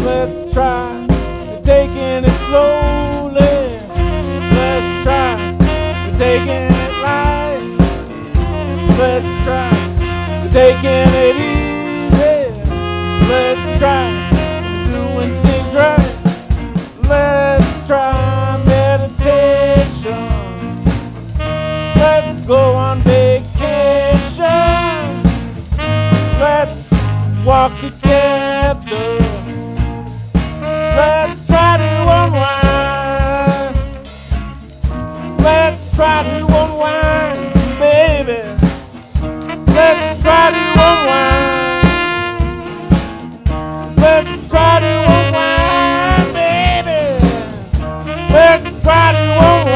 Let's try taking it slowly. Let's try taking it light. Let's try taking it easy. Let's try doing things right. Let's try meditation. Let's go on vacation. Let's walk together. Let's try to unwind. Let's try to unwind, baby. Let's try to unwind. Let's try to unwind, baby. Let's try to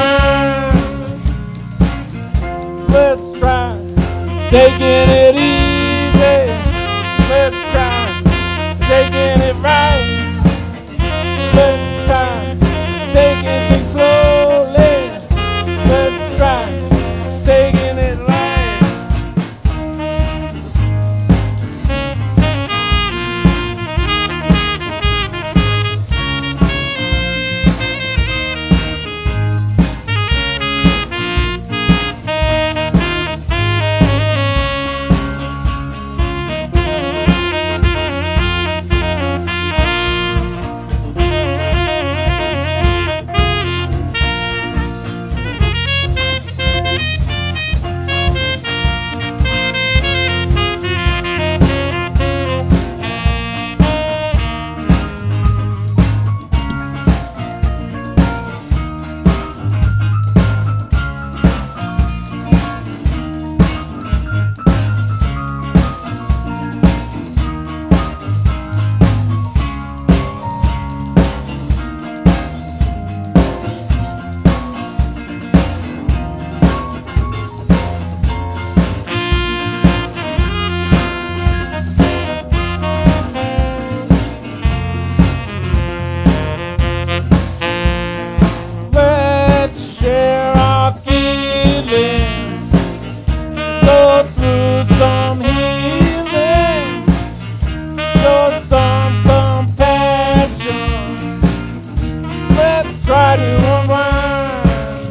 unwind. Let's try taking it easy. Let's try taking it right. Let's try taking it slowly. Let's try taking it light. Share our feelings, go through some healing, show some compassion. Let's try to unwind.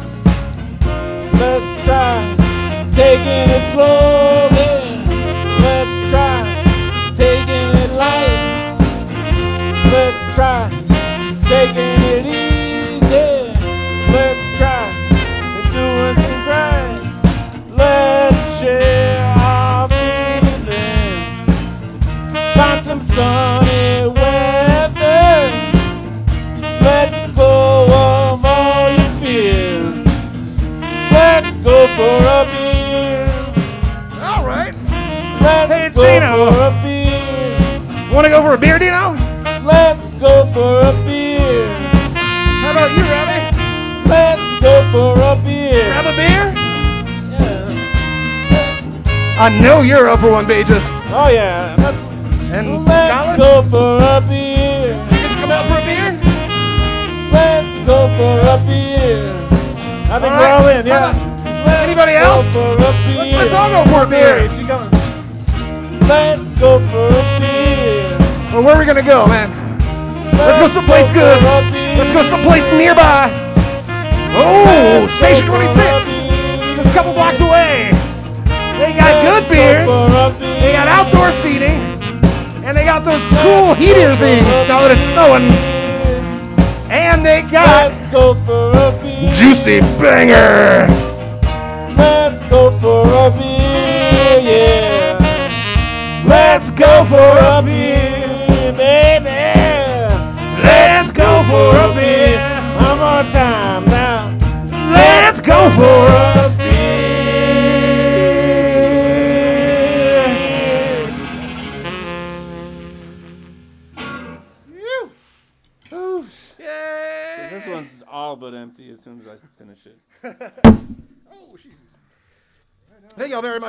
Let's try taking it slowly. Let's try taking it light. Let's try taking it easy. Let's try doing things right. Let's share our feelings. Find some sunny weather. Let go of all your fears. Let's go for a beer. All right. Let's go Dino. for a beer. Want to go for a beer, Dino? Let's go for a beer. How about you, Robbie? Let's go for a beer. Grab a beer? Yeah. I know you're up for one, Beatrice. Oh yeah. And Let's Colin, go for a beer. you gonna come out for a beer? Let's go for a beer. I think All we're right. all in, yeah. Let's Anybody else? Go for a beer. Let's all go for a beer. Mary, she coming. Let's go for a beer. Well, where are we gonna go, man? Let's go someplace good. Let's go someplace nearby. Oh, Station 26. Just a couple blocks away. They got good beers. They got outdoor seating. And they got those cool heater things now that it's snowing. And they got Let's go for a beer. Juicy Banger. Let's go for a beer, yeah. Let's go for a beer, baby. Let's go for a beer. One more time now. Let's go for a beer. Yay! This one's all but empty as soon as I finish it. Oh, Jesus. Thank y'all very much.